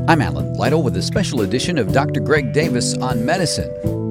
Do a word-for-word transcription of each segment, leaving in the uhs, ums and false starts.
I'm Alan Lytle with a special edition of Doctor Greg Davis on Medicine.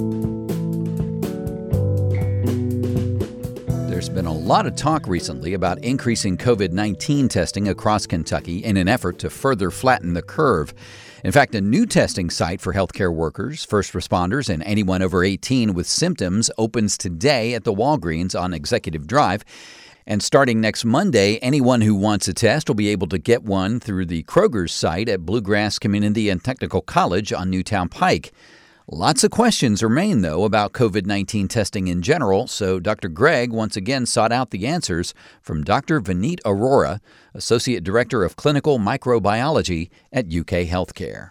There's been a lot of talk recently about increasing covid nineteen testing across Kentucky in an effort to further flatten the curve. In fact, a new testing site for healthcare workers, first responders, and anyone over eighteen with symptoms opens today at the Walgreens on Executive Drive. And starting next Monday, anyone who wants a test will be able to get one through the Kroger's site at Bluegrass Community and Technical College on Newtown Pike. Lots of questions remain, though, about covid nineteen testing in general, so Doctor Greg once again sought out the answers from Doctor Vineet Arora, Associate Director of Clinical Microbiology at U K Healthcare.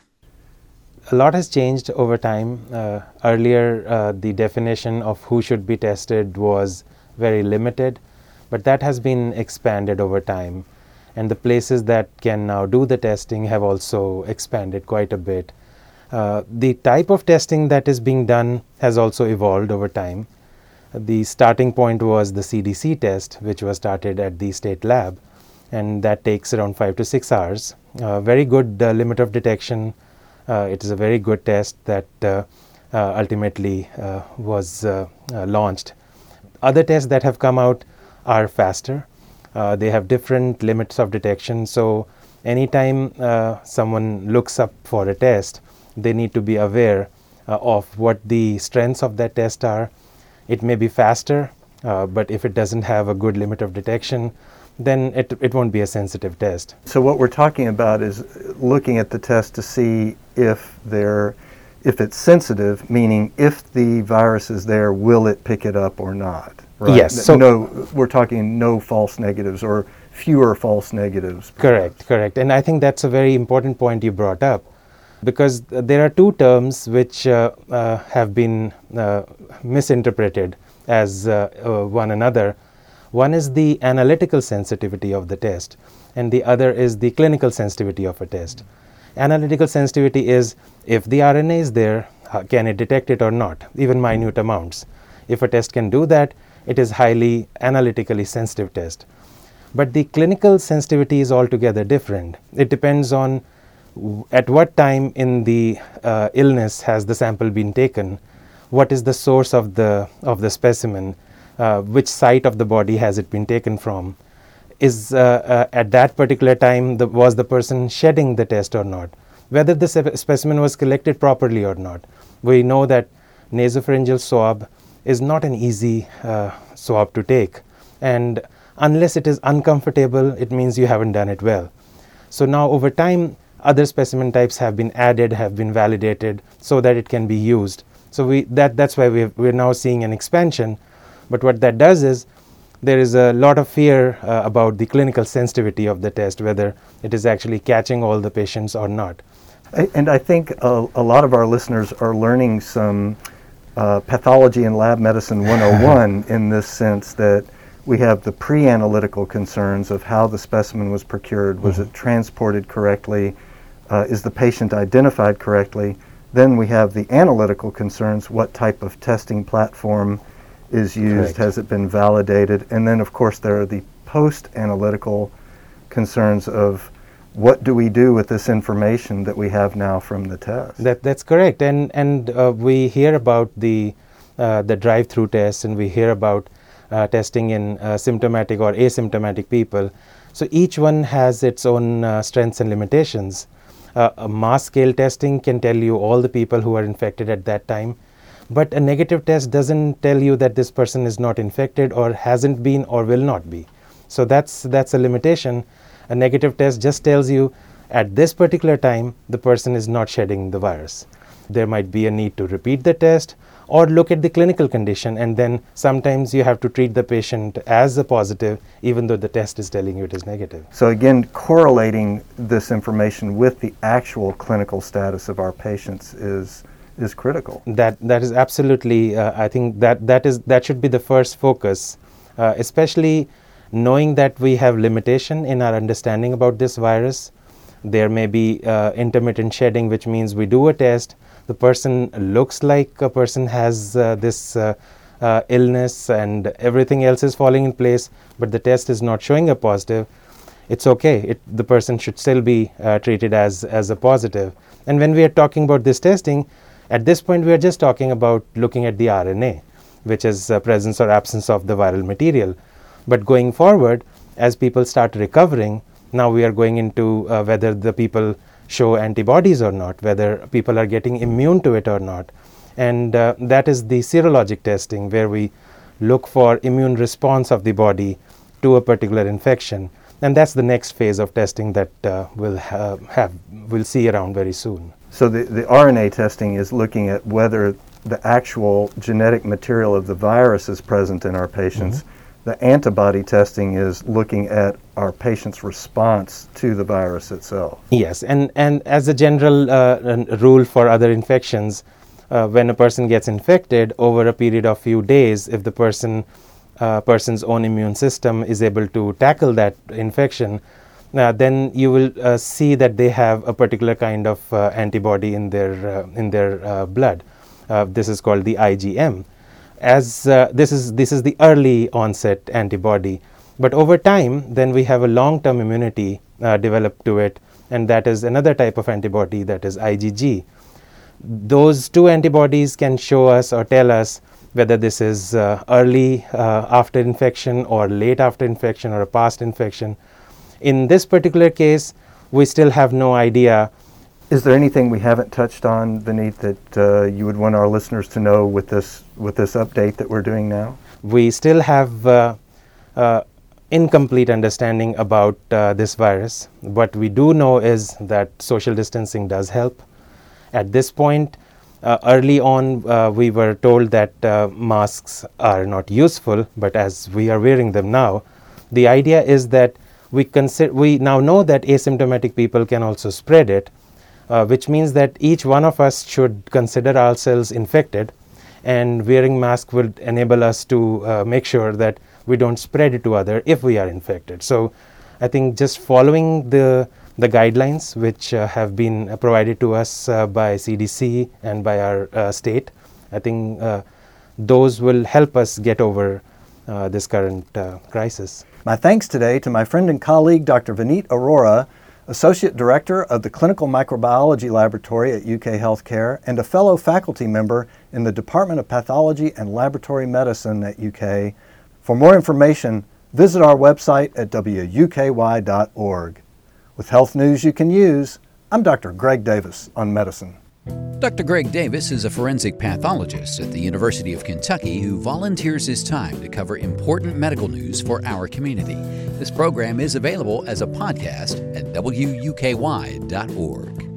A lot has changed over time. Uh, earlier, uh, the definition of who should be tested was very limited, but that has been expanded over time. And the places that can now do the testing have also expanded quite a bit. Uh, the type of testing that is being done has also evolved over time. The starting point was the C D C test, which was started at the state lab, and that takes around five to six hours. Uh, very good uh, limit of detection. Uh, it is a very good test that uh, uh, ultimately uh, was uh, uh, launched. Other tests that have come out are faster. Uh, they have different limits of detection. So anytime uh, someone looks up for a test, they need to be aware uh, of what the strengths of that test are. It may be faster, uh, but if it doesn't have a good limit of detection, then it, it won't be a sensitive test. So what we're talking about is looking at the test to see if they're, if it's sensitive, meaning if the virus is there, will it pick it up or not? Right? Yes. So no, we're talking no false negatives or fewer false negatives. Correct, correct. And I think that's a very important point you brought up, because there are two terms which uh, uh, have been uh, misinterpreted as uh, uh, one another. One is the analytical sensitivity of the test, and the other is the clinical sensitivity of a test. Analytical sensitivity is if the R N A is there, uh, can it detect it or not, even minute amounts. If a test can do that, it is highly analytically sensitive test. But the clinical sensitivity is altogether different. It depends on w- at what time in the uh, illness has the sample been taken, what is the source of the of the specimen, uh, which site of the body has it been taken from, is uh, uh, at that particular time the, was the person shedding the test or not, whether the se- specimen was collected properly or not. We know that nasopharyngeal swab is not an easy uh, swab to take, and unless it is uncomfortable, it means you haven't done it well. So now over time, other specimen types have been added, have been validated so that it can be used. So we that that's why we we're now seeing an expansion. But what that does is there is a lot of fear uh, about the clinical sensitivity of the test, whether it is actually catching all the patients or not. And I think a, a lot of our listeners are learning some uh, pathology and lab medicine one oh one in this sense that we have the pre-analytical concerns of how the specimen was procured. Was mm-hmm. it transported correctly? Uh, is the patient identified correctly? Then we have the analytical concerns. What type of testing platform is used? Correct. Has it been validated? And then, of course, there are the post-analytical concerns of what do we do with this information that we have now from the test? That that's correct. And and uh, we hear about the uh, the drive-through tests, and we hear about Uh, testing in uh, symptomatic or asymptomatic people. So each one has its own uh, strengths and limitations. Uh, a mass scale testing can tell you all the people who are infected at that time, but a negative test doesn't tell you that this person is not infected or hasn't been or will not be. So that's that's a limitation. A negative test just tells you at this particular time the person is not shedding the virus. There might be a need to repeat the test or look at the clinical condition, and then sometimes you have to treat the patient as a positive even though the test is telling you it is negative. So again, correlating this information with the actual clinical status of our patients is is critical. That that is absolutely, uh, I think that that is that should be the first focus, uh, especially knowing that we have limitation in our understanding about this virus. There may be uh, intermittent shedding, which means we do a test, the person looks like a person has uh, this uh, uh, illness and everything else is falling in place, but the test is not showing a positive. it's okay. It, the person should still be uh, treated as, as a positive. And when we are talking about this testing, at this point we are just talking about looking at the R N A, which is uh, presence or absence of the viral material. But going forward, as people start recovering, now we are going into uh, whether the people show antibodies or not, whether people are getting immune to it or not. And uh, that is the serologic testing, where we look for immune response of the body to a particular infection. And that's the next phase of testing that uh, we'll ha- have, we'll see around very soon. So the, the R N A testing is looking at whether the actual genetic material of the virus is present in our patients. Mm-hmm. The antibody testing is looking at our patient's response to the virus itself. Yes, and, and as a general uh, rule for other infections, uh, when a person gets infected, over a period of few days, if the person uh, person's own immune system is able to tackle that infection, uh, then you will uh, see that they have a particular kind of uh, antibody in their uh, in their uh, blood. Uh, this is called the I G M. As uh, this is this is the early onset antibody, but over time then we have a long-term immunity uh, developed to it, and that is another type of antibody, that is I G G. Those two antibodies can show us or tell us whether this is uh, early uh, after infection or late after infection or a past infection. In this particular case, we still have no idea. Is there anything we haven't touched on, Vineet, that uh, you would want our listeners to know with this with this update that we're doing now? We still have uh, uh, incomplete understanding about uh, this virus. What we do know is that social distancing does help. At this point, uh, early on, uh, we were told that uh, masks are not useful, but as we are wearing them now, the idea is that we consider we now know that asymptomatic people can also spread it. Uh, which means that each one of us should consider ourselves infected, and wearing mask will enable us to uh, make sure that we don't spread it to others if we are infected. So I think just following the the guidelines which uh, have been uh, provided to us uh, by C D C and by our uh, state, I think uh, those will help us get over uh, this current uh, crisis. My thanks today to my friend and colleague, Doctor Vineet Arora, Associate Director of the Clinical Microbiology Laboratory at U K Healthcare and a fellow faculty member in the Department of Pathology and Laboratory Medicine at U K. For more information, visit our website at w u k y dot org. With health news you can use, I'm Doctor Greg Davis on medicine. Doctor Greg Davis is a forensic pathologist at the University of Kentucky who volunteers his time to cover important medical news for our community. This program is available as a podcast at w u k y dot org.